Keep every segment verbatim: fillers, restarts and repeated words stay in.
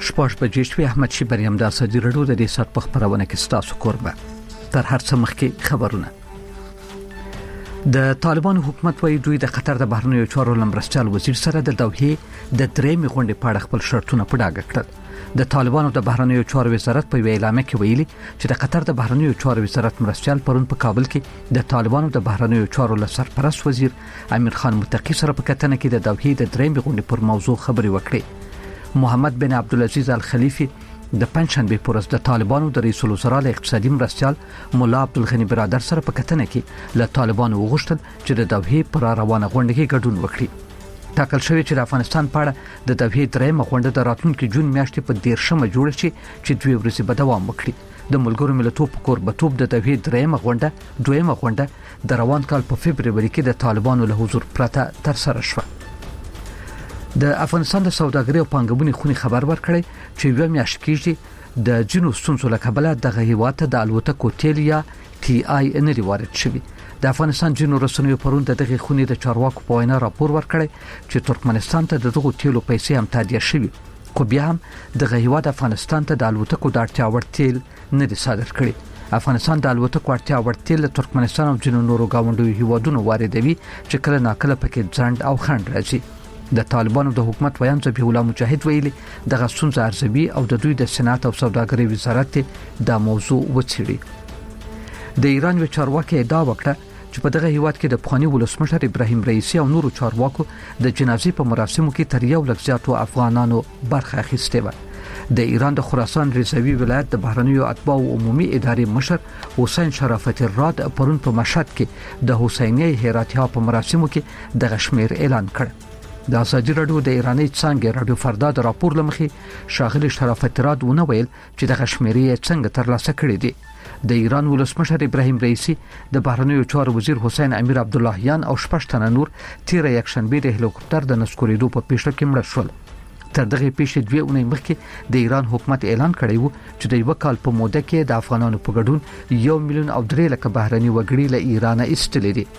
شپږ بجې شوې. احمد شي بریم د اسدي رډو د دې سات په خبرونه کې ستاسو کوربه. تر هر څه مخکې خبرونه. د طالبانو حکومت وايي دوی د قطر د بهرنیو چارو لمرستیال وزیر سره د دوحې د درېمې غونډې په اړه خپل شرطونه په ډاګه کړل. د طالبانو د بهرنیو چارو وزارت په اعلامیه کې ویلي چې د قطر د بهرنیو چارو وزارت مرستیال پرون په کابل کې د طالبانو د بهرنیو چارو لسرپرست وزیر امیر خان متقی سره په کتنه کې د دوحې د درېمې غونډې پر موضوع خبرې وکړې. محمد بن عبدالعزيز الخلیفي د پنځشنبه پر ورځ د طالبانو د رئیس الوزرا له اقتصادي مرستیال مولا عبدالغنی برادر سره په کتنه کې له طالبانو وغوښتل چې د دوحې پر روانه غونډه کې ګډون وکړي. ټاکل شوی چې د افغانستان په اړه د دوحې درېمه غونډه د راتلونکي جون میاشتې په دیرشمه جوړه شي چې دوی ورځې به دوام وکړي. د ملګرو ملتونو په کوربتوب د دوحې درېمه غونډه دویمه غونډه د روان کال په فبرवरी کې د طالبانو له حضور پرته تر سره شوه. د افغانستان د سوداګرۍ او پانګونې خونې خبر ورکړی چې یو میاشت کېږي د جنو ستونزو له کبله د هیواد د الوتکو تیل یا ټي آی ان لري وارد شوی. د افغانستان جنو رسنیو پرون د دغه خونې د چارواکو په وینا راپور ورکړی چې ترکمنستان ته دغه تیلو پیسې هم تادیه شوی، خو بیا هم د هیواد افغانستان ته د الوتکو د اړتیا وړ تیل نه دي صادر کړي. افغانستان د الوتکو اړتیا وړ تیل د ترکمنستان او جنو نورو گاونډیو هیوادونو واردوي چې کله ناکله پکې ځند او خند راځي. د طالبانو د حکومت ویان ذبیح الله مجاهد ویلي دغه ستونزه ارزوي او د دوی د صنعت او سوداګرۍ وزارت دا موضوع وڅېړي. د ایران یو چارواکي ادعا وکړه چې په دغه هیواد کې د پخوانی ولسمشر ابراهیم رئیسی او نورو چارواکو د جنازې په مراسمو کې تر یو لک زیاتو افغانانو برخه اخیستې و. د ایران د خراسان رضاوي ولایت د بهرنیو اتباع عمومي ادارې مشر حسین شرافت الراد پرون په مشهد کې د حسینیه هراتیا په مراسمو کې د غشمیر اعلان کړ. د اساجي رادیو د ایرانی څنګه رادیو فردا د راپور لمخې شاغلی شرافت الراد ونه ویل چې د غشمیري څنګه ترلاسه کړی دی. د ایران ولسمشر ابراهیم رئیسی د بهرنیو چارو وزیر حسین امیر عبداللهیان او شپږ تنه نور تیر یکشنبه د هلیکوپټر د نسکوریدو په پیښه کې مړ شول. تر دغه پیښې دوه اونۍ مخکې د ایران حکومت اعلان کړی و چې د یو کال په موده کې د افغانانو په ګډون یو میلیون او درې لک بهرني وګړي له ایران ایستلې دي.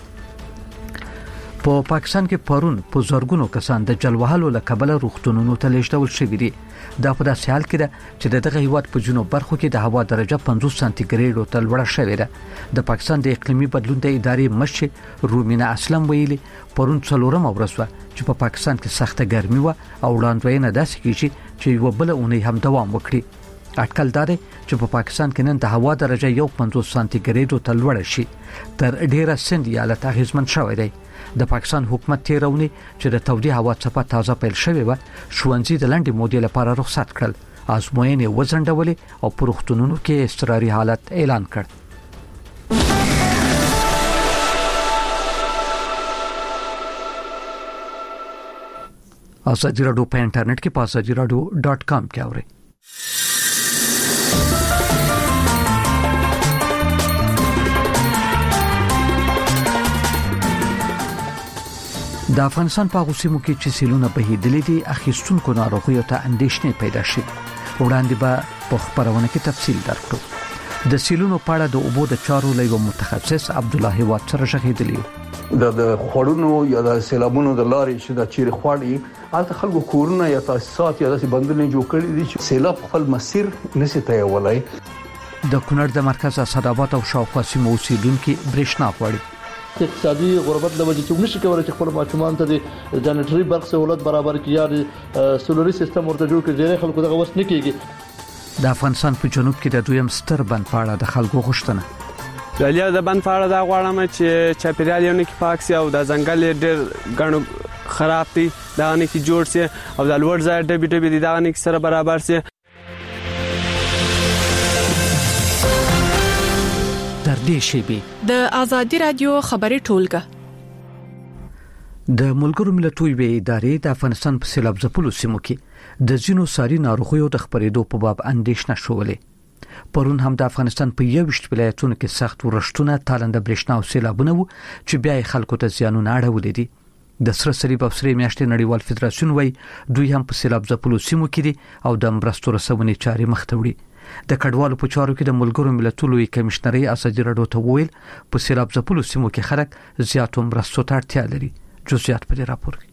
په پا پاکستان کې پرون په زورګونو کسان د جلوهالو له کبله روغتونونو ته لیږدول شوي دي. دا په داسې حال کې ده چې دغه هیواد په جنوب برخو کې د هوا درجه پنځوس سانتي ګریډ ته لوړه شوې ده. د پاکستان د اقلیمي بدلون د ادارې مشر رومینا اسلم ویلي پرون څلورم ورځ و چې په پا پاکستان کې سخته ګرمي و او وړاندوینه داسې کیږي چې یو بل اونۍ هم دوام وکړي. اټکل دا دی چې په پا پاکستان کې نن د هوا درجه یو پنځوس سانتي ګریډ ته لوړه شي. تر ډیره سند ایالت اغیزمن شوی دی. د پاکستان حکومت تیرونی چې د تودې هوا څپه تازه پیل شوې و شوونځي د لنډې مودې لپاره رخصت کړل، ازموینې وزنډولې او پروختونونو کې اضطراري حالت اعلان کړ. اساجي رادیو په انټرنیټ کې پاساجي رادیو ډاٹ کام کې اورئ. د افغانستان په غوسیمو کې چې سیلونه بهیدلې دي اخیستونکو ناروغیو ته اندېښنې پیدا شي. وړاندې به په خبرونه کې تفصیل درکړو. د سیلونو په اړه د اوبو د چارو لوی متخصص عبد الله هوات سره شهیدلی د خړونو یا د سیلابونو د لارې چې د چیر خوړی الته خلکو کورونه یا تاسیسات یا د بندونه جوړ کړی دي چې سیلاب خپل مسیر نشي تیولای. د کونړ د مرکز اسداباد او شاوخوا سیمو اوسیدونکو برېښنا غواړي. اقتصادي غربت د وجې چې نشي کولای چې خپل ماشومان ته د جنریټري برق سہولت برابر کړي یا سولري سیستم ورته جوړ کړي. ډېر خلکو دغه وس نه کیږي. د افغانستان په جنوب کې د دویم ستر بند په اړه د خلکو غوښتنه دالیا د بند په اړه دا غواړم چې چاپیریال یو نه کې پاک سي او د ځنګل ډېر غنو خراب دي دا نه کې جوړ سي او د لوړ ځای ډبي ډبي دي دا نه کې سره برابر سي. تر دې شی به د ازادي رادیو خبري ټولګه د ملګرو ملتونو وی ادارې د افغانستان په سیلاب ځپلو سیمو کې د جنو ساري ناروغیو د خبرېدو په باب اندېښنه شولې. پرون هم د افغانستان په یوشت ولایتونو کې سخت ورښتونه، تالنده برېښنا او سیلابونه وو چې بیا خلکو ته زیانونه اړولې دي. د سره صلیب او سره میاشتې نړیوال فدراسیون وای دوی هم په سیلاب ځپلو سیمو کې دي او د مرستو رسونې چارې مخ ته وړي. د کډوالو په چارو کې د ملګرو ملتونو کمشنري اساجي رادیو ته ویل په سیلاب ځپلو سیمو کې خلک زیاتو مرستو ته اړتیا لري. جزئیات په راپور کې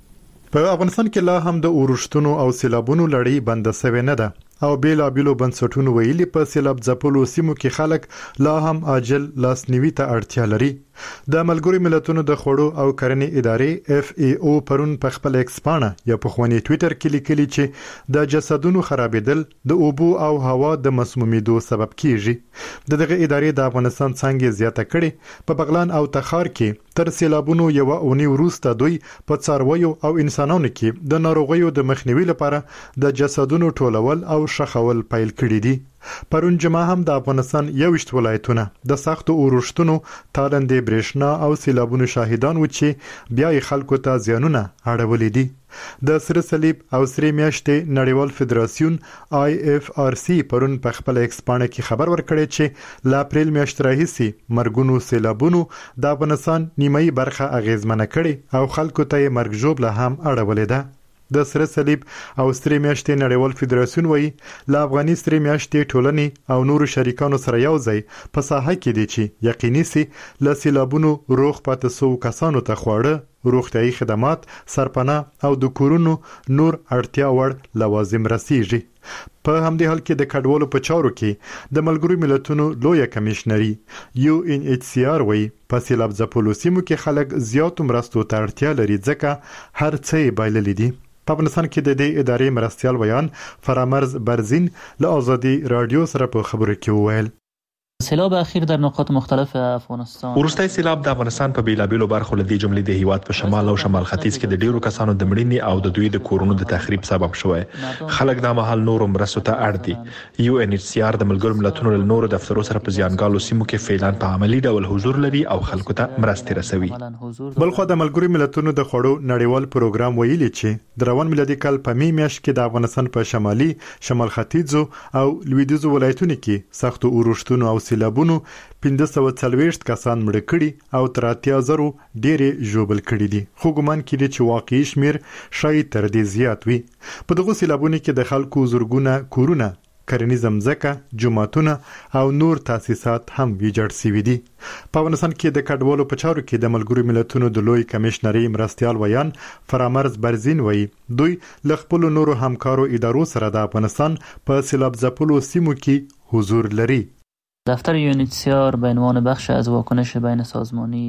په افغانستان کې لا هم د اورښتونو او سیلابونو لړۍ بند شوې نه ده او بیل بیلو بنسټونو ویلي په سیلاب ځپلو سیمو کې خلک لا هم عاجل لاسنیوي ته اړتیا لري. د ملګرو ملتونو د خوړو او کرنې ادارې اف ای او پرون په خپل ایکس پاڼه یا په خواني ټوئیټر کې لیکلي چې د جسدونو خرابېدل د اوبو او هوا د مسمومیدو سبب کیږي. دغه ادارې د افغانستان څنګه زیاته کړي په بغلان او تخار کې تر سیلابونو یو اونۍ وروسته دوی په څارویو او انسانانو کې د ناروغیو د مخنیوي لپاره د جسدونو ټولول او شخول پیل کړی دي. پرون جمعه هم د افغانستان یوشت ولایتونه د سختو اورښتونو تالندې برېښنا او سیلابونو شاهدان و چې بیا خلکو ته زیانونه اړولې دي. د سره صلیب او سری میاشتې نړیوال فدراسیون آی اف آر سی پرون په خپل ایکس پاڼه کې خبر ورکړی چې ل اپریل میاشتې راهیسي مرګونو سیلابونو د افغانستان نیمایي برخه اغیزمنه کړي او خلکو ته مرګ ژوبله هم اړولې ده. د سره صلیب او سری میاشتې نړیوال فدراسیون وایي ل افغاني سری میاشتې ټولنې او نورو شریکانو سره یو ځای په ساحه کې دي چې یقیني سي ل سیلابونو روغ پاتې سو کسانو ته خواړه، روغتيایي خدمات، سرپناه او د کورونو نور اړتیا وړ لوازم رسیږي. په همدې حال کې د کډوالو په چارو کې د ملګرو ملتونو لوی کمشنري یو ان ایچ سی آر وایي په سیلاب ځپلو سیمو کې خلک زیات مرستو ته اړتیا لري ځکه هر څه یې بایللي دي. په افغانستان کې د دې ادارې مرستيال ویان فرامرز برزین له آزادي رادیو سره په خبرو کې وویل سیلاب اخیر در نقاط مختلف افغانستان ورستای سیلاب د افغانستان په بیلابیلو برخو لدی جملې د هیواد په شمال او شمال ختیځ کې د ډیرو کسانو د مړینې او د دوی د کورونو د تخریب سبب شوی. خلک د محل نور مرستو ته اړ دي. یو ان ایچ سی آر د ملګرو ملتونو له نورو دفترونو سره په ځانګالو سیمو کې فعلان په عملی ډول حضور لري او خلکو ته مرستې رسوي. بلخو د ملګرو ملتونو د خوړو نړیوال پروګرام ویلي چې د روان میلادي کال په می میاشت کې د افغانستان په شمالي، شمال ختیځو او لویدیځو ولایتونو کې سختو اورښتونو او سیلابونو پنځه سوه څلوېښت کسان مړه کړي او تر اتیا زرو ډېرې ژوبل کړي دي. خو ګمان کېږي چې واقعي شمیر شاید تر دې زیات وي. په دغو سیلابونو کې د خلکو زرګونه کورونه، کرنیزه مځکه، جوماتونه او نور تاسیسات هم ویجاړ شوي دي. په افغانستان کې د کډوالو په چارو کې د ملګرو ملتونو د لوی کمشنري مرستيال ویان فرامرز برزین وایي دوی له خپلو نورو همکارو ادارو سره د افغانستان په سیلاب ځپلو سیمو کې حضور لري. دفتر یو ان ایچ سی آر به عنوان بخش از واکنش بین سازمانی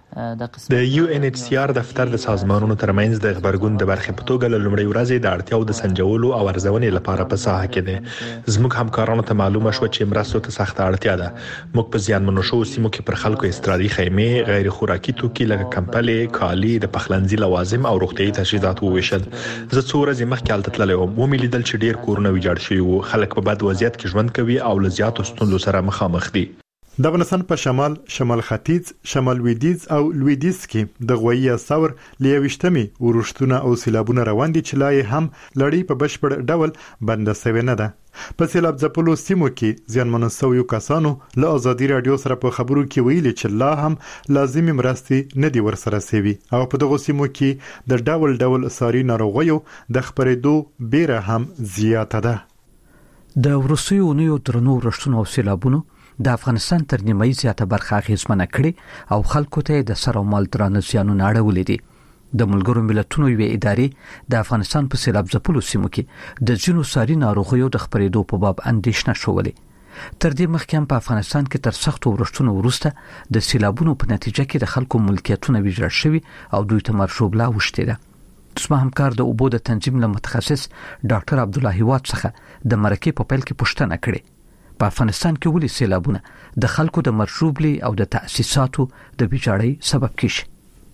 د یو ان ایچ سی آر دفتر د سازمانونو ترمنځ د خبرګون د برخې په توګه له لومړۍ ورځې د اړتیاو د سنجولو او ارزونې لپاره په ساحه کې دي. زموږ همکارانو ته معلومه شو چې مرستو ته سخت اړتیا ده. موږ په زیانمنو شوو سیمو کې پر خلکو استرادي خیمې، غیر خوراکي توکي لکه کمپلې، کالي، د پخلنځي لوازم او روغتيایي تجهیزات وویشل. زه څو ورځې مخکې هلته تللی وم، ومې لیدل چې ډېر کورونه ویجاړ شوي وو. خلک په بد وضعیت کې ژوند کوي او له زیاتو ستونزو سره مخامخ دي. د افغانستان په شمال، شمال ختیځ، شمال لویدیځ او لویدیځ کې د غویي ثور لیوشتمي اورښتونه او سیلابونه روان دي چې لا هم لړۍ په بشپړ ډول بند شوی نه ده. په سیلاب ځپلو سیمو کې زیانمنو شویو کسانو له آزادي رادیو سره په خبرو کې ویلي چې لا هم لازمي مرستې نه دي ورسره شوي او په دغو سیمو کې د ډول ډول ساري ناروغیو د خپرېدو بیره هم زیاته ده. د وروستیو اونیو درنو اورښتونو او سیلابونو د افغانستان تر نیمایي زیاته برخه اغیزمنه کړي او خلکو ته د سر او مال درانه زیانونه اړولې دي. د ملګرو ملتونو یوې ادارې د افغانستان په سیلاب ځپلو سیمو کې د ځینو ساري ناروغیو د خپرېدو په باب اندېښنه شولې. تر دې مخکې هم په افغانستان کې تر سختو اورښتونو وروسته د سیلابونو په نتیجه کې د خلکو ملکیتونه ویجاړ شوي او دوی ته مرشوبله اوښتې ده. زما همکار د اوبو د تنظیم له متخصص ډاکټر عبدالله هیواد څخه د مرکې په پیل کې پوښتنه کړې په افغانستان کې ولې سیلابونه د خلکو د مرشوبلي او د تأسیساتو د ویجاړۍ سبب کیږي.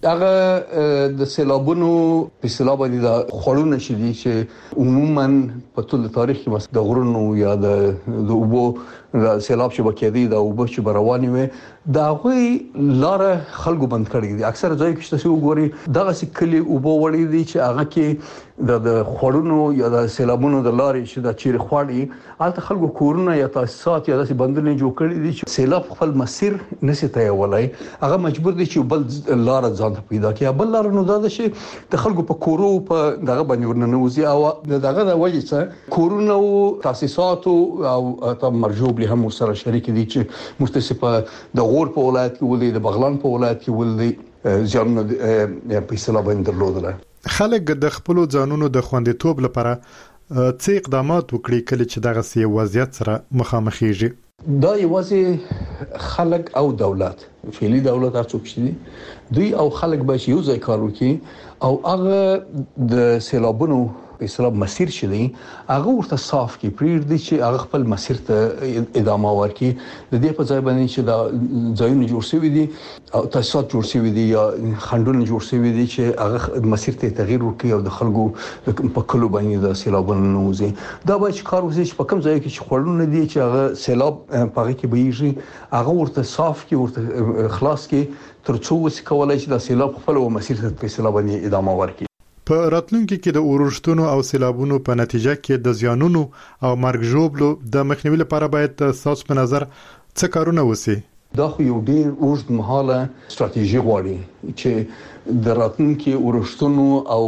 هغه د سیلابونو په سیلاب باندې د خړونه شې دي چې عموما په ټول تاریخ کې د غرونو یا د د اوبو د سیلاب شبکې دي د اوبو چې روانې وي دا غوي لار خلکو بند کړی دي. اکثر ځای کې چې وګوري دغه سکلي اوبو وړي دي چې هغه کې د د خړونو یا د سیلابونو د لارې چې د چیرې خواړي الته خلکو کورونه یا تاسیسات یا داسې بندونه جوړ کړی دي چې سیلاب خپل مسیر نشي تیولای. هغه مجبور دي چې بل لار ځان پیدا کړي. بل لار نو دا ده چې د خلکو په کورو په دغه باندې ورننوزي او دغه د وجې څخه کورونه او تاسیسات او تم مرجوب له هم سره شریک دي چې مستثمر د غور په ولایت کې ولې د بغلان په ولایت کې ولې ځان په سیلاب باندې درلودل. خلک د خپل ځانونو د خوندیتوب لپاره څه اقدامات وکړي کله چې دغه سی وضعیت سره مخامخېږي؟ دا یوازې خلک او دولت فعلی دولت هر څوک چې دوی او خلک به یو ځای کار وکړي او هغه د سیلابونو په سیلاب مسیر شې دی هغه ورته صاف کی پرېږ دي چې هغه خپل مسیر ته ادامه ورکړي. د دې په ځای باندې چې دا ځایونه جوړ شوي دي او تاسیسات جوړ شوي دي یا خندونه جوړ شوي دي چې هغه مسیر ته تغییر ورکړي او د خلکو په کلو باندې د سیلابونو نوځي. دا به چې کار وکړي چې په کوم ځای کې چې خړونه دي چې هغه سیلاب پاره کې بهيږي هغه ورته صاف کی ورته خلاص کی ترڅو وس کولای شي د سیلاب خپل مسیر ته په سیلاب باندې ادامه ورکړي. په راتلونکي کې د اورښتونو او سیلابونو په نتیجه کې د زیانونو او مرګ ژوبلو د مخنیوي لپاره باید تاسو په نظر څه کارونه وسی؟ دا خو یو ډیر اوږد مهاله ستراتیژي غواړي چې د راتلونکي اورښتونو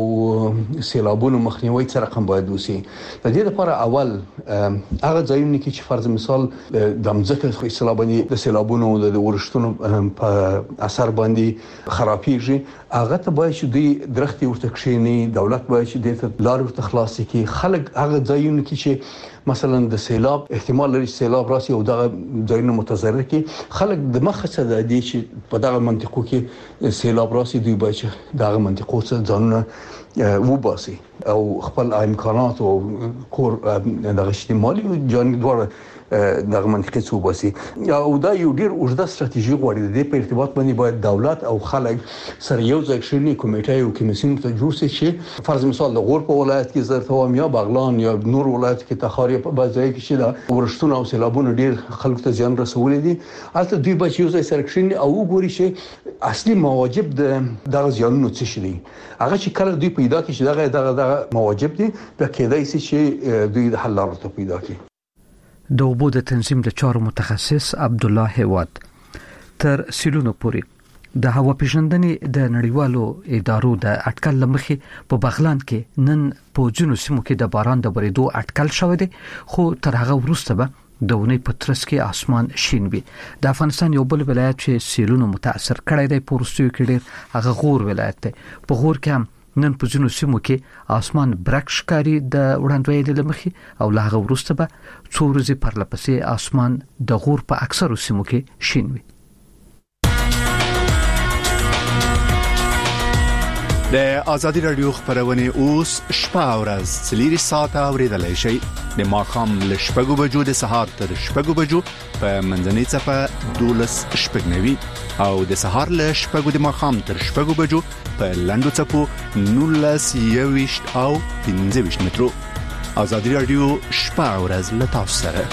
او سیلابونو مخنیوي څه رقم باید وسی. د دې لپاره اول هغه ځایونه کې چې فرض مثال د مځکه سیلابونو د سیلابونو د اورښتونو په اثر باندې خرابېږي هغه ته باید چې دوی درختي ورته کښینی، دولت باید چې د لارې ورته خلاص کړي. خلک هغه ځایونه کې چې مثلا د سیلاب احتمال لري سیلاب راسي او دغه ځایونه متضرر کړي، خلک د مخه څه د دې چې په دغه منطقو کې سیلاب راسي دوی باید چې دغه منطقو څخه ځانونه وباسي او خپل امکانات او کور دغه اجتماعي او جاني دوړه دغه منطقې څخه وباسي. او دا یو ډیر اوږده ستراتیژي غواړي. د په ارتباط باندې باید دولت او خلک سره یو ځای شي، کمیټه او کمیسیون ته جوړ شي چې فرض مثال د غور په ولایت کې زرتوام یا بغلان یا نور ولایت کې تخاری په بازار کې چې دا ورښتونه او سیلابونه ډیر خلکو ته زیان رسولي دي، البته دوی به یو ځای سره شي او وګوري چې اصلي مواجب د دغه زیانونو څه شي دي. هغه چې کله دوی پیدا کړي چې دغه دغه دغه مواجب دي د کېدای شي چې دوی د حل لارې پیدا کړي. د اوبو د تنظیم د چارو متخصص عبد الله هواد تر سیلونو پورې د هوا پیژندنې د نړیوالو ادارو د اټکل لمخې په بغلان کې نن په جنو سیمو کې د باران د ورېدو اټکل شوی دی، خو تر هغه وروسته به د ونې په ترڅ کې اسمان شین وي. د افغانستان یو بل ولایت چې سیلونو متاثر کړی دی په وروستیو کې ډېر هغه غور ولایت دی. په غور کې هم نن په ځینو سیمو کې اسمان برک ښکاري د وړاندوینې له مخې او له هغه وروسته به څو ورځې پرلپسې اسمان د غور په اکثرو سیمو کې شین وي. د ازادي رادیو خبرونه اوس شپه او ورځ څلور ساعته اوریدلای شئ. د ماښام له شپږو بجو د سهار تر شپږو بجو په منځنۍ صفه دولس شپږنوي او د سهار له شپږو د ماښام تر شپږو بجو په لاندو صفو نولس یويشت او پنځه ویشت مترو. ازادي رادیو شپه او ورځ له تاسو سره.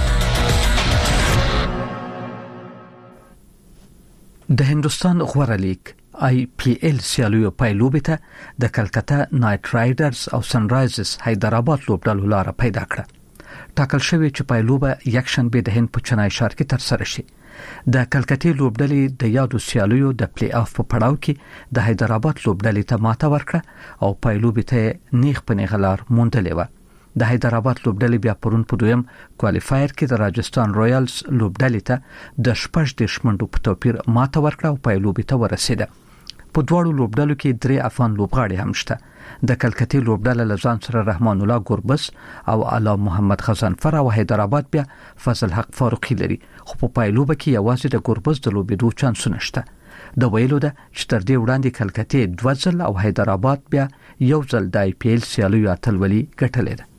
د هندستان غوره لیگ آی پی ایل سیالیو پایلوبې ته د کلکتا نایټ رایډرز او سن رایزرز حیدرآباد لوبډلو لاره پیدا کړه. ټاکل شوی چې پایلوبه یکشنبه د هند په چنای ښار کې تر سره شي. د کلکتې لوبډلې د یادو سیالیو د پلی آف په پړاو کې د حیدرآباد لوبډلې ته ماته ورکړه او پایلوبې ته نیغ په نیغلار موندلې و. د حیدرآباد لوبډلې بیا پرون په دویم کوالیفایر کې د راجستان رویالز لوبډلې ته د شپږ د شمنډو په توپیر ماته ورکړه او پایلوبې ته ورسېده. په دواړو لوبډلو کې درې افغان لوبغاړي هم شته. د کلکتې لوبډله لزان سره رحمان الله ګوربس او علا محمد غزنفر او حیدرآباد بیا فضل حق فاروقی لري، خو په پایلوبه کې یوازې د ګوربس د لوبېدو چانسونه شته. د ویلو ده چې تر دې وړاندې کلکتې دوه ځل او حیدرآباد بیا یو ځل د آی پی ایل سیالیو اتلولي ګټلې ده.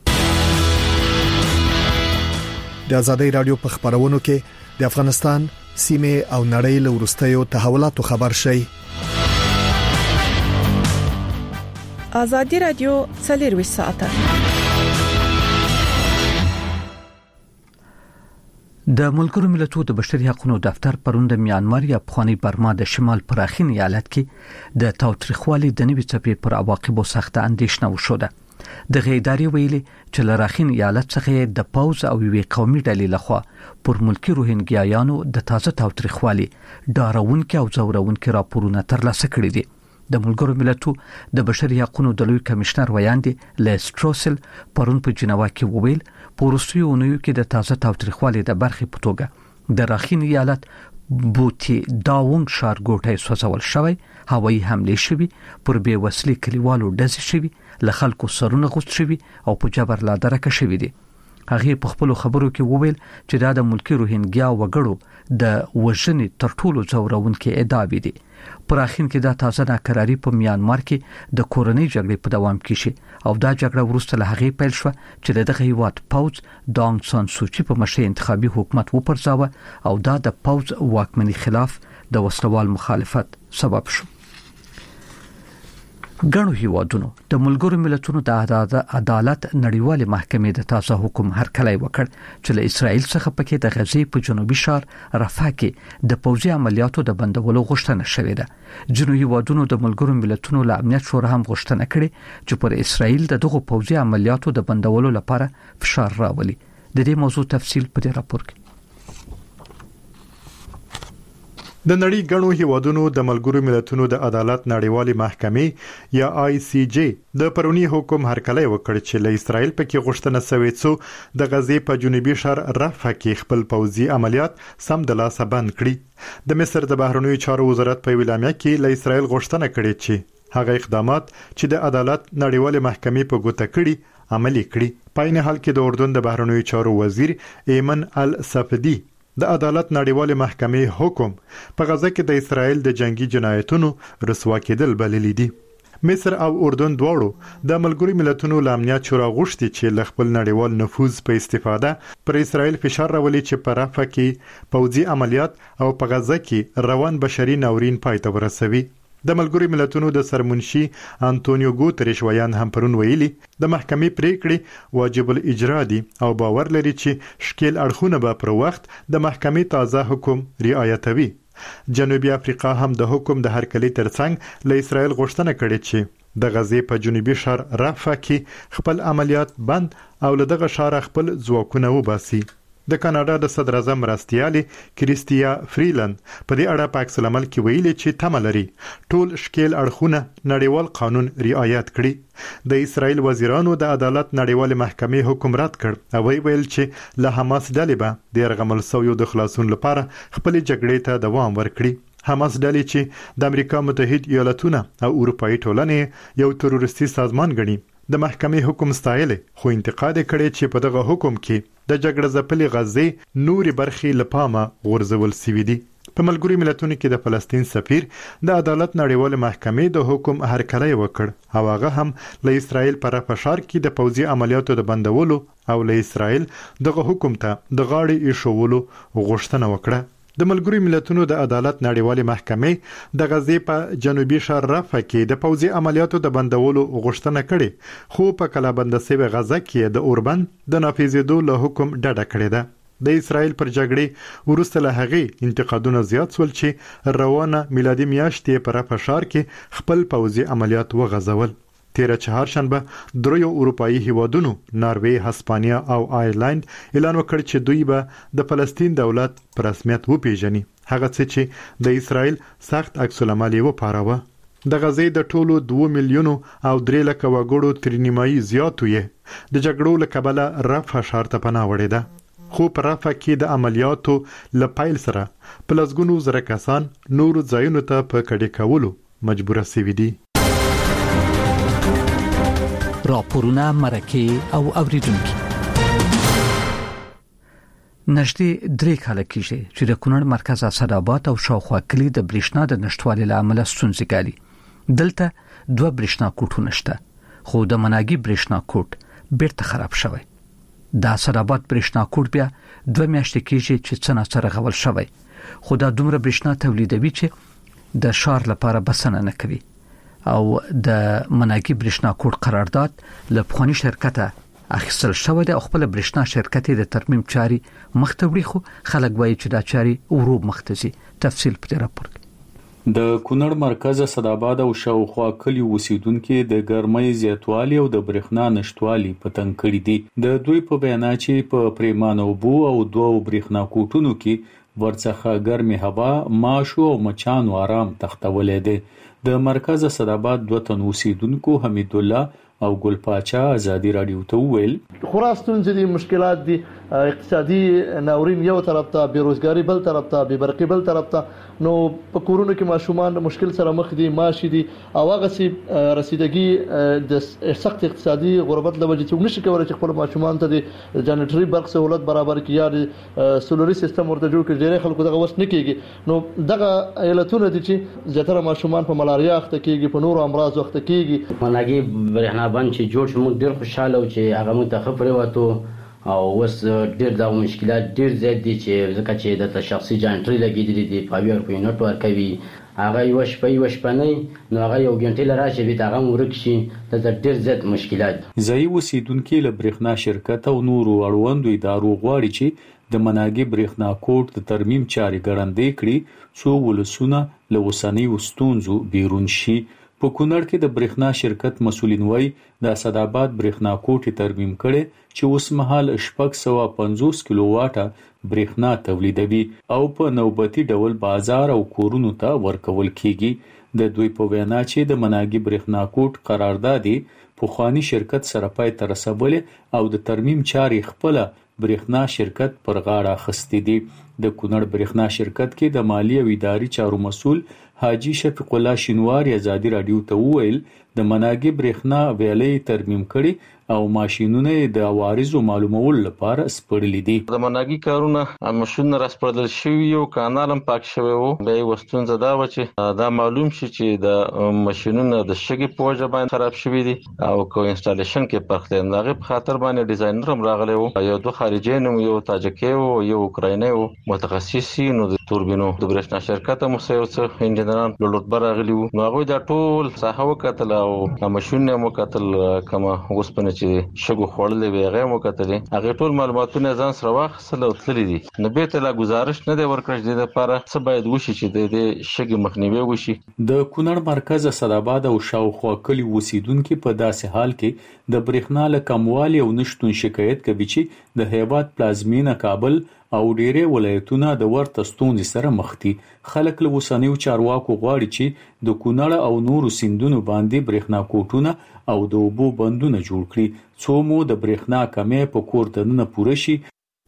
د ازادي رادیو په خبرونو کې د افغانستان سیمه او نړۍ له ورستیو تحولاتو خبر شي. ازادي رادیو څلور ساعته. د ملګرو ملتونو د بشري حقوقو دفتر پروند میانمار یا افغاني برما د شمال پراخین ایالت کې د تاوتریخوالي د نوي څپې پر عواقبو سخت اندېښنه وشوده. د غیداري ویلي چې لراخین ایالت څخه د پاوز او وی قومي ډلې لخوا پر ملکی روهینګیایانو د تازه تاوتریخوالي ډارونکو او ځورونکو راپورونه ترلاسه کړي دي. د ملګرو ملتونو د بشري حقوقو د لوی کمشنر ویاندې لیستروسل پرون په جنیوا کې وویل پورستیو اونیو کې د تازه تاوتریخوالي د برخې په توګه د راخین ایالت بوتي داونګ ښار ګوټه سوځول شوی، هوایي حمله شوی، پر بې وسلې کلیوالو ډزې شوی، له خلکو سرونه غوڅ شوی او په جبر لا درکه شوی دي. هغه په خپل خبرو کې وویل چې دا د ملکی روهینګیا وګړو د وژنې تر ټولو ځورونکو ادعاوې دي. پراخین کې دا تازه ناکراری په میانمار کې د کورنۍ جګړې په دوام کې شي او دا جګړه وروسته له هغه پیل شو چې دغه هیواد پوز دانګ سان سوچي په مشر انتخابي حکومت وپرځاوه او دا د پوز واکمنۍ خلاف د وسلوال مخالفت سبب شو. ګڼو هیوادونو د ملګرو ملتونو د عدالت نړیوالې محکمې د تازه حکم هرکلی وکړ چې له اسرائیل څخه پکې د غزې په جنوبي ښار رفح کې د پوځي عملیاتو د بندولو غوښتنه شوې ده. ځینو هیوادونو د ملګرو ملتونو له امنیت شورا هم غوښتنه کړې چې پر اسرائیل د دغه پوځي عملیاتو د بندولو لپاره فشار راولي. د دې موضوع تفصیل په دې راپور کې. د نړۍ ګڼو هیوادونو د ملګرو ملتونو د عدالت نړیوالې محکمې یا آی سی جی د پرونی حکم هرکلی وکړ چې له اسرائیل پکې غوښتنه شوې څو د غزې په جنوبي ښار رفح کې خپل پوځي عملیات سم د لاسه بند کړي. د مصر د بهرنیو چارو وزارت په ویلامه کې له اسرائیل غوښتنه کړې چې هغه اقدامات چې د عدالت نړیوالې محکمې په ګوته کړي عملي کړي. په عین حال کې د اردن د بهرنیو چارو وزیر ایمن الصفدی د عدالت نړیوالې محکمې حکم په غزه کې د اسرائیل د جنگي جنایتونو رسوا کېدل بللی دي. مصر او اردن دواړو د ملګرو ملتونو له امنیت شورا غوښتي چې له خپل نړیوال نفوذ په استفاده پر اسرائیل فشار راولي چې په رفح کې پوځي عملیات او په غزه کې روان بشري ناورین پای ته ورسوي. د ملګرو ملتونو د سرمنشي انټونیو ګوتریش ویان هم پرون ویلي د محکمې پریکړې واجب الاجرا دي او باور لري چې شکیل اړخونه به پر وخت د محکمې تازه حکم رعایتوي. جنوبي افریقا هم د حکم د هرکلی ترڅنګ له اسرائیل غوښتنه کړې چې د غزې په جنوبي ښار رفح کې خپل عملیات بند او له دغه ښار خپل ځواکونه وباسي. د کاناډا د صدر اعظم مرستیالي کریستیا فریلند په دې اړه په عکس العمل کې ویلي چې تمه لري ټول شکیل اړخونه نړیوال قانون رعایت کړي. د اسرائیل وزیرانو د عدالت نړیوالې محکمې حکم رد کړ او ویل چې له حماس ډلې به د یرغمل شویو د خلاصون لپاره خپل جګړې ته دوام ورکړي. حماس ډلې چې د امریکا متحد ایالاتونه او اروپאי ټولنې یو تروریستي سازمان ګڼي د محکمې حکم ستایل خو انتقاد کړي چې په دغه حکم کې د جګړه ځپلې غزې نوري برخې لپاره غورځول سوي دي. په ملګرو ملتونو کې د فلسطین سفیر د عدالت نړیوال محکمې د حکم هرکلی وکړ او هغه هم له اسرائیل پر فشار کې د پوځي عملیاتو د بندولو او له اسرائیل دغه حکم ته د غاړې ایښولو غوښتنه وکړه. د ملګرو ملتونو د عدالت نړیوالې محکمې د غزې په جنوبي ښار رفح کې د پوځي عملیاتو د بندولو غوښتنه کړې خو په کلابند سوي غزه کې د اوربند د نافذېدو له حکم ډډه کړې ده. د اسرائیل پر جګړې وروسته له هغې انتقادونه زیات شول چې روانه میلادي میاشتې په رفح ښار کې خپل پوځي عملیات وغځول. تیره چهارشنبه دریو اروپאי هیوادونو ناروې، هسپانیا او آیرلند اعلان وکړ چې دوی به د فلسطین دولت په رسمیت وپیژني، هغه څه چې د اسرائیل سخت عکس العمل وپاروه. د غزې د ټولو دوه میلیونو او درې لکه وګړو تر نیمایي زیاتو یې د جګړو له کبله رفح ښار ته پناه وړې ده. خو په رفح کې د عملیاتو له پیل سره په لسګونو زره کسان نورو ځایونو ته په کډې کولو مجبوره شوي دي. راپورونه مرکه او اوریدونکو نږدې درې کاله کېږي چې د کونړ مرکز اسداباد او شاوخوا کلی د برېښنا د نشټوالي له امله ستونزې ګالي. دلته دوه برېښنا کوټونه شته خو د مناګي برېښنا کوټ بیرته خراب شوی. د اسداباد برېښنا کوټ بیا دوه میاشتې کېږي چې څنګه سره غول شوی خو دا دومره برېښنا تولیدوي چې د شار لپاره بسنه نه کوي او د مناګي برېښنا کوټ قرارداد له پخوانی شرکته اخیستل شوی دی او خپل برېښنا شرکت د ترمیم چاري مخته وړي خو خلک وایي چې دا چاري ورو مختزي. تفصیل په راپور کې. د کونړ مرکز اسداباد او شاوخوا کلی اوسیدونکو د ګرمۍ زیاتوالي او د برېښنا نشټوالي په تنګ کړي دي. د دوی په بیان چې په پریمانو بو او دوه برېښنا کوټونو کې ورڅخه ګرمي هوا ماشو او مچانو آرام تختولې دي. د مرکز اسداباد دوه تن اوسیدونکو حمید الله او ګل پاچا ازادي رادیو ته وویل خلاص دي مشکلات دي اقتصادي ناورین یو طرف ته بیروزګاری بل طرف ته بې برقي بل طرف ته نو په کورونو کې ماشومان مشکل سره مخ دي ماشي دي او هغه سي رسیدګي د سخت اقتصادي غربت لوجه چې نشي کولای چې خپل ماشومان ته د جانټري برق سہولت برابر کړي یا سولري سیستم ورته جوړ کړي ډېر خلکو دغه وس نه کیږي نو دغه علتونه دي چې زیاتره ماشومان په ملاریا اخته کیږي په نورو امراض اخته کیږي مونږه برېښنا باندې چې جوړ شو موږ ډېر خوشاله او چې هغه متخفر وته او وس ډېر د مشکلات ډېر زیات دي چې ځکه چې د شخصي جانټري لګیدلې دي پاور په یونټ ورکوي هغه یو شپه یو شپه نه نو هغه یو غنټه لراشه به هغه ورک شي د ډېر زیات مشکلات ځای اوسیدونکو له برېښنا شرکت او نورو اړوندو ادارو غواړي چې د مناګي برېښنا کوټ د ترمیم چاري ګړندې کړي څو ولسونه له وسنۍ وستونزو بیرون شي په کونړ کې د برېښنا شرکت مسولین وای د اسداباد برېښنا کوټ ترمیم کړي چې اوس مهال شپږ سوه پنځوس کیلو واټه برېښنا تولیدوي او په نوبتي ډول بازار او کورونو ته ورکول کیږي د دوی په وینا چې د مناګي برېښنا کوټ قراردادي پوخانی شرکت سره پای ته رسولي او د ترمیم چاري خپل برېښنا شرکت پر غاړه خستې دي د کونړ برېښنا شرکت کې د مالی او اداري چارو مسول حاجی شفیق الله شینواری ازادي رادیو ته وویل د مناګي برېښنا ویلې ترمیم کړي او ماشينونه د عوارضو معلومول لپاره سپړلې دي د مناګي کارونه ماشين راسپړل شوی یو کانالم پاک شوی وو به وستون زدا و چې دا معلوم شي چې د ماشينونو د شګي پوجا باندې خراب شوی دي او کو انسټالیشن کې پرخته دغه په خاطر باندې ډیزاینر هم راغلی وو یو دوه خارجین یو تاجکی وو یو اوکرایني وو متخصصي نو د توربینو د برېښنا شرکت مو څه انجنیران لوټبر راغلی وو نو هغه د ټول ساحه وکتل او ماشينونه مو کتل کما اوسپنه چې شګو خړلې وي هغه مو کتلې هغه ټول معلوماتونه ځان سره واخصل او تللی دي نو به ته لا گزارش نه دی ورکړل د لپاره څه باید وشي چې د شګي مخنیوي وشي د کونړ مرکز اسداباد او شاوخوا کلی وسیدونکو په داسې حال کې د برېښنا له کموالي او نشټون شکایت کوي چې د هیواد پلازمینه کابل او ډېرې ولایتونه د ورته ستونزې سره مخ دي خلک له وسنیو چارواکو غواړي چې د کونړ او نورو سیندونو باندې برېښنا کوټونه او د اوبو بندونه جوړ کړي څو مو د برېښنا کمې په کور دننه پوره شي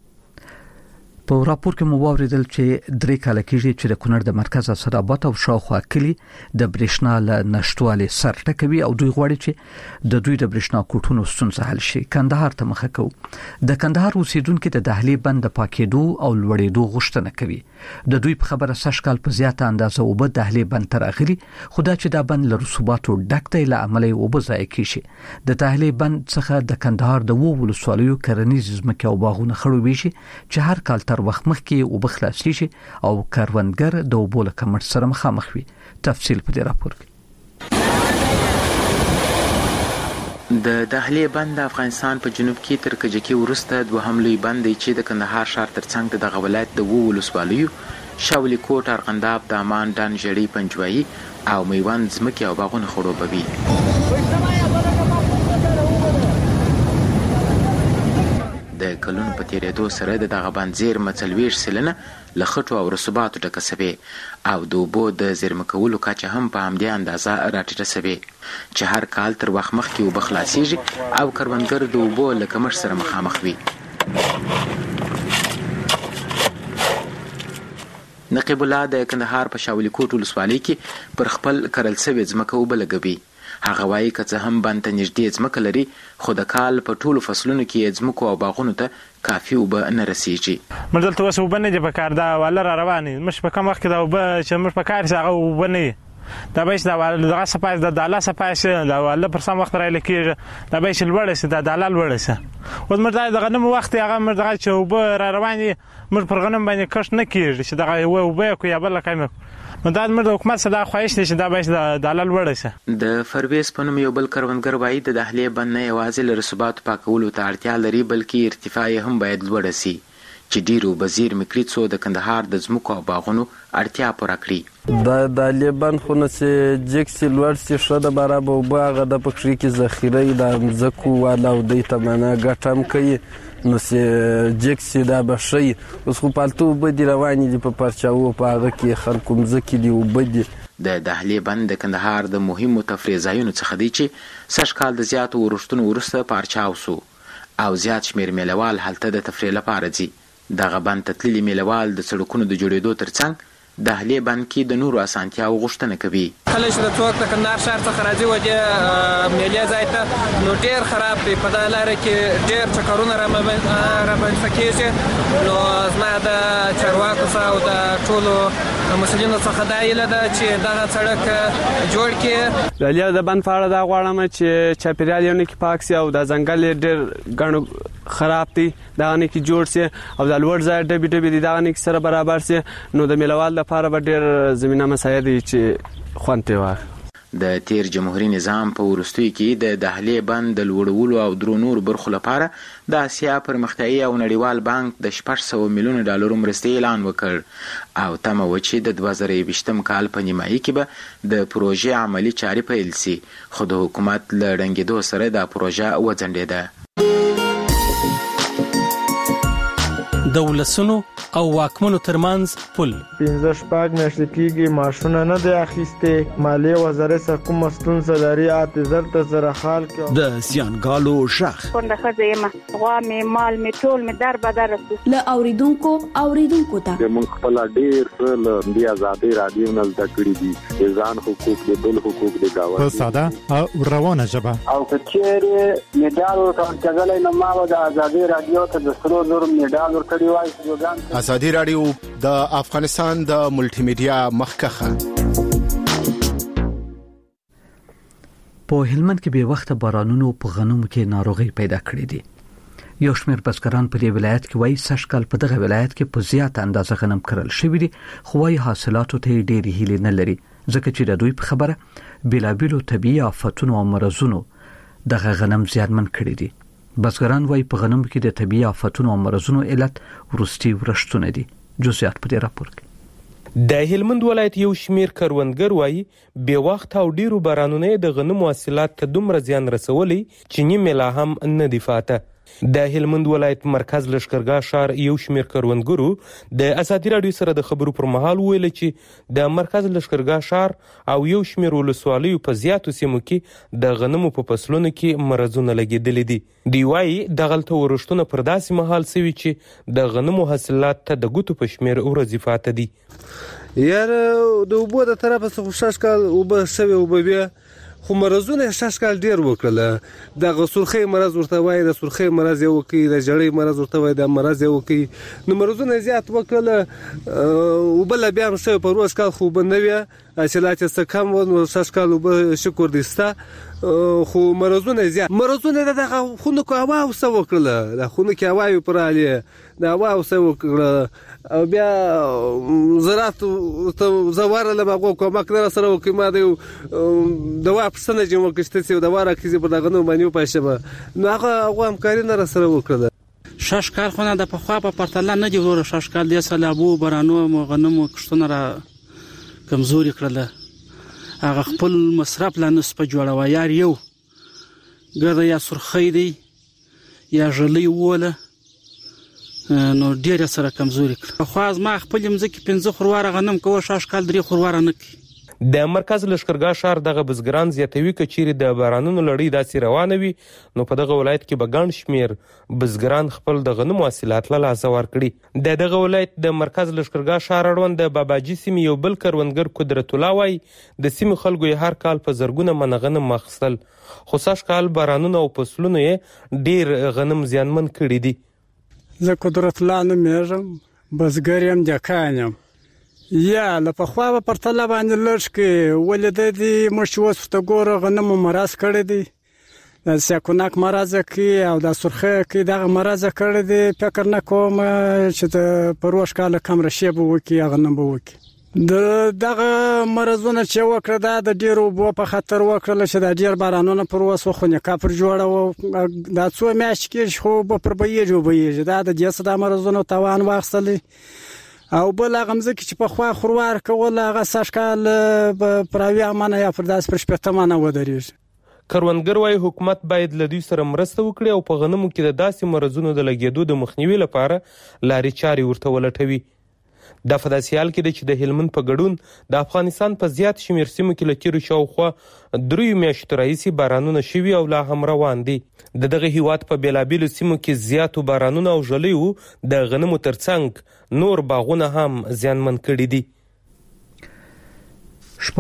په راپور کې مو واوریدل چې درې کال کېږي چې د کونړ د مرکز اسداباد او شاوخوا کلی د برېښنا له نشټوالي سر ټکوي او دوی غواړي چې د دوی د برېښنا کوټونو ستونزه حل شي کندهار ته مخه کوي د کندهار اوسیدونکو د دهلي بند پاکېدو او لوړېدو غوښتنه کوي د دوی په خبره سږ کال په زیاته اندازه وب دهلي بند تر اخري خدا چې دا بند له رسوباتو ډک دی له عملي وب ځای کیږي د دهلي بند څخه د کندهار د وو ولسوالیو کرنیز ځمکه او باغونه خړوبې شي چې هر کال تر وخت مخکې او بخلاص شي او کاروانګر د اوبو له کمښت سره مخامخ وي تفصیل په دې راپور کې د دهلي بند افغانستان په جنوب کې تر کجکي ورسته دوهم لوی بند چې د کندهار ښار ترڅنګ د غولایت د وو ولسوالیو شاولی کوټ ارغنداب دامان دان جړی پنجوایي او میوند ځمکه او باغونه خړوبوي د کلونو په تیریدو سره د دغه بند زیرمه څلوېښت سلنه له خټو او رسوباتو ډکه سوې او د اوبو د زیرمه کولو کچه هم په همدې اندازه راټیټه سوې چې هر کال تر وخت مخکې اوبه خلاصیږي او کروندګر د اوبو له کمښت سره مخامخ وي نقیب الله د کندهار په شاولی کوټ ولسوالۍ کې پر خپل کرل سوې ځمکه اوبه لګوي هغه وایي که څه هم بند ته نږدې ځمکه لري خو د کال په ټولو فصلونو کې ځمکو او باغونو ته کافي اوبه نه رسیږي موږ دلته اوس اوبه نه دي په کار دا واله را روانې موږ په کوم وخت کې دا اوبه چې موږ په کار هغه اوبه نه دا به دا واله دغه سپایس د داله سپایس دا واله پر سم وخت راځي کېږي دا به چې لوړ شي دا داله لوړ شي اوس موږ د غنم وخت هغه موږ دغه چې اوبه را روانې موږ پر غنم باندې کښت نه کېږي چې دغه اوبه کو یا بل کایم نو دا د حکومت صدا خواهش دي چې دا به د علل وړه شي د فرویس په نوم یو بل کروندګر وایي د دهلي بند نه یوازې له رسوباتو پاکولو ته اړتیا لري بلکې ارتفاع هم باید لوړه شي چې ډیرو بزیر مکریت سو د کندهار د ځمکو او باغونو اړتیا پوره کړي دا د دهلي بند خو نه چې جکسي لوړ شي ښه د برابر اوبه هغه د پکښې کې ذخیره د مځکو والا او دوی ته معنا ګټه هم کوي نو چې جکسي دا به ښه اوس خو پالتو اوبه دي روانې دي په پرچاوو په هغه کې خلکو مځکې دي اوبه دي د دهلې بند د کندهار د مهمو تفریح ځایونو څخه دی چې سږ کال د زیاتو ورښتونو وروسته پارچاو سو او زیات شمېر میلهوال هلته د تفریح لپاره ځي. دغه بند ته تللي میلهوال د سړکونو د جوړېدو ترڅنګ دهلې بند کې د نورو اسانتیاو غوښتنه کوي. کله چې د څوک د کندهار ښار څخه راځي و دې میلې ځای ته نو ډېر خراب دی. په دغه لاره کې ډېر چکرونه رامنځته کېږي. نو زما د چارواکو څخه او د ټولو مسؤلینو څخه دا هیله ده چې دغه سړک جوړ کړي. ویلیا د بند په اړه دا غواړم چې چاپیریال یې نه پاک سي او د ځنګل ډېر ګڼ خراب دي دغه نه کې جوړ سي او د لوړ ځای ډبې ډبې دي دغه نه کې سره برابر سي. نو د میلهوال لپاره به ډېر زمینه مساعد دي چې خوند ترې واخلي. د تیر جمهوریت نظام په وروستیو کې د دهلې بند د لوړولو او درو نورو برخو لپاره د اسیا پرمختیایي او نړیوال بانک د شپږ سوه میلیونه ډالرو مرستې اعلان وکړ او تمه وه چې د دوه زره یوویشتم کال په نیمایي کې به د پروژې عملي چارې پیل سي، خو د حکومت له ړنګېدو سره دا پروژه وځنډېده. د ولسونو او واکمنو ترمنځ پل پنځه شپږ میاشتې کېږي ماشونه نه دی اخیستې. مالیې وزارت څخه کومه ستونزه لري اته زر ته زره خال کې د زیانګالو شخ کونډه ښځه یم، غوا مې مال مې ټول مې در بدر رسو له اوریدونکو اوریدونکو ته موږ خپل ډېر څه له دې ازادي رادیو نه زده کړي دي، د ځان حقوق د بل حقوق د گاوه په ساده او روانه ژبه. او کچېرې میډال ورکړل نو ما د ازادي رادیو ته د سرو زر میډال ورکړی وای. ازادي رادیو د افغانستان د ملټي میډیا مخکخه. په هلمند کې به وخت بارانونو په غنمو کې ناروغي پیدا کړې دي. یو شمېر بزګران په دې ولایت کې وایي سږ کال په دغه ولایت کې په زیات اندازه غنم کرل شوی دي، خو وايي حاصلاتو ته ډېرې هیلې نه لري ځکه چې د دوی په خبره بېلابېلو طبیعي آفتونو او مرضونو دغه غنم زیانمن کړي دي. بزګران وايي په غنمو کې د طبیعي آفتونو او مرضونو علت ورستي ورښتونه دي. جزئیات په دې راپور کې. د هلمند ولایت یو شمیر کروندګر وایي بې وخت او ډیرو بارانونو د غنمو حاصلات ته دومره زیان رسولي چې نیمه لا هم نه دی فاته. د هلمند ولایت مرکز لشکرګاه ښار یو شمیر کروندګرو د ازادي رادیو سره د خبرو پر مهال ویل چې د مرکز لشکرګاه ښار او یو شمیر ولسوالیو په زیاتو سیمو کې د غنمو په فصلونو کې مرضونه لګېدلي دي. دی وايي دغلته ورښتونه پر داسې مهال سوي چې د غنمو حاصلات ته د ګوتو په شمیر ورځې فاته دي. یاره د اوبو د طرفه څخه شش کال اوبه شوي اوبه بیا خو مرضونه شش کال ډیر وکړل. د سرخی مرض ورته وای، د سرخی مرض یو کوي، د جړې مرض ورته وای، د مرض یو کوي. نو مرضونه زیات وکړل او بل بیا هم شوی په روز کال خو بنوي حاصلات څه کم و. نو شش کال وب شکر دستا خو مرضونه زیات مرضونه دغه خونو کو هوا وسو وکړل. د خونو کې هوا پر علي د هوا وسو وکړل او بیا زراعت ته زواره لمغه کومه کړه سره وکما دی دوا پسنه چې وکشته چې د واره کې په دغه نو باندې پښه نو هغه هغه همکاري نه سره وکړه. شش کال خو نه د پخوا په پرتله نه دی ورو. شش کال د سلابو برانو غنمو کښتونه را کمزوري کړل. هغه خپل مصرف لا نس په جوړوا یار یو ګرځي یا سرخی دی یا ژلې وله نو ډیر سره کمزوري کړ. خو از ما خپل مزکی پنځه خرواره غنم کوه شش کال درې خرواره نه کی. د مرکز لشکرګاه ښار دغه بزګران زیاتوي کچيري د بارانونو لړۍ داسې روانه وي نو په دغه ولایت کې به ګڼ شمیر بزګران خپل د غنمو حاصلات له لاسه ورکړي. د دغه ولایت د مرکز لشکرګاه ښار اړوند د باباجي سیمې یو بل کروندګر قدرت الله وای د سیمې خلکو یې هر کال په زرګونه من غنم مخصل، خو سږ کال بارانونو او فصلونو یې ډیر غنم زیانمن کړي دي. زه قدرت الله نومېږم، بزګر یم، دهقان یم. یا له پخوا به پرتله باندې لږ کې ولې د دې موږ چې اوس ورته ګوره غنمو مرض کړی دی، د سیاکونک مرض کې او د سرخی کې دغه مرض کړی دی. فکر نه کوم چې د په روش کاله کم رشې به وکړي یا غنم به وکړي. د دغه مرضونه چې وکړه دا د ډېرو اوبو په خطر وکړله چې دا ډېر بارانونه پر وس خو نکاح پر جوړه وه. دا څو میاشتې کېږي خو به پر بهیږي وبهیږي. دا د دې څه دا مرضونو توان واخیستلی او بل هغه مځکې چې پخوا خروار کول هغه سږ کال پر اویا منه یا پر داسې پر شپېته منه ودرېږي. کروندګر وايي حکومت باید له دوی سره مرسته وکړي او په غنمو کې د داسې مرضونو د لګېدو د مخنیوي لپاره لارې چارې ورته ولټوي. د فداسیال کې د چې د هلمند په ګډون د افغانستان په زیات شمیر سیمو کې لکیرو شاوخوا دریو میاشتو راهیسې بارانونه شوي او لا هم روان دي. د دغه هیواد په بیلابیلو سیمو کې زیاتو بارانونه او ژلیو د غنمو ترڅنګ نور باغونه هم زیانمن کړي دي.